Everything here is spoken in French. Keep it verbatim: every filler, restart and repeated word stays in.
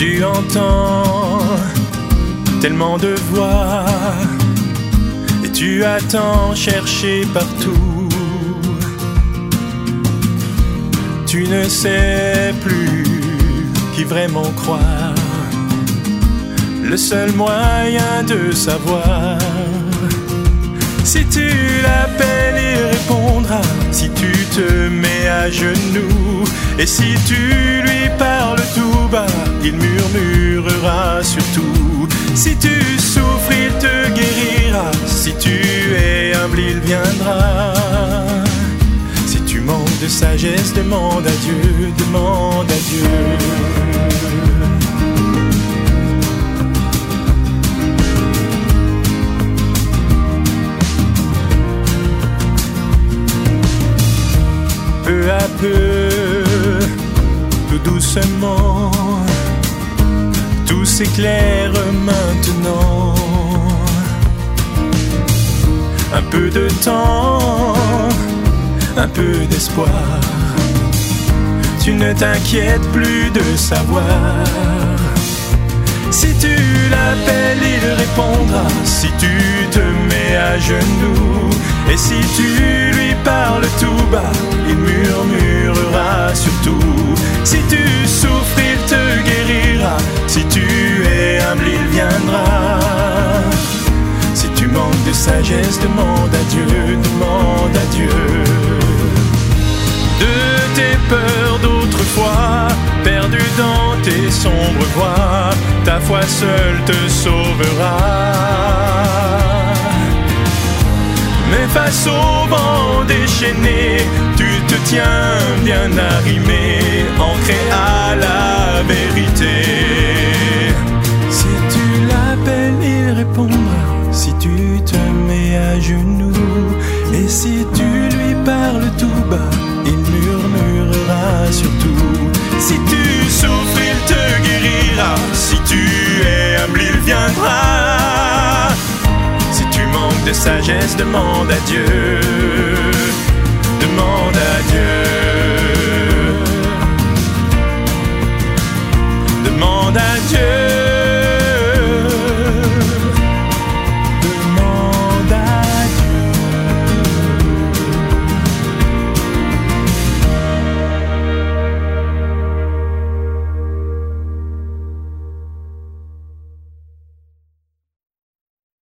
Tu entends tellement de voix et tu attends chercher partout. Tu ne sais plus qui vraiment croire. Le seul moyen de savoir, si tu l'appelles, il répondra. Si tu te mets à genoux et si tu lui parles tout bas, il murmurera surtout. Si tu souffres, il te guérira. Si tu es humble, il viendra. Si tu manques de sagesse, demande à Dieu, demande à Dieu. Peu à peu, tout doucement, tout s'éclaire maintenant. Un peu de temps, un peu d'espoir. Tu ne t'inquiètes plus de savoir. Si tu l'appelles, il répondra. Si tu te mets à genoux et si tu lui parles tout bas, il murmurera surtout. Si tu souffres, il te guérira. Si tu es humble, il viendra. Si tu manques de sagesse, demande à Dieu, demande à Dieu. De tes peurs d'autrefois, perdu dans tes sombres voies, ta foi seule te sauvera. Mais face au vent déchaîné, tu te tiens bien arrimé, ancré à la vérité. Si tu l'appelles, il répondra. Si tu te mets à genoux et si tu lui parles tout bas, il murmurera surtout. Si tu souffres, il te guérira. Si tu es humble, il viendra. Si tu manques de sagesse, demande à Dieu. Demande à Dieu. Demande à Dieu.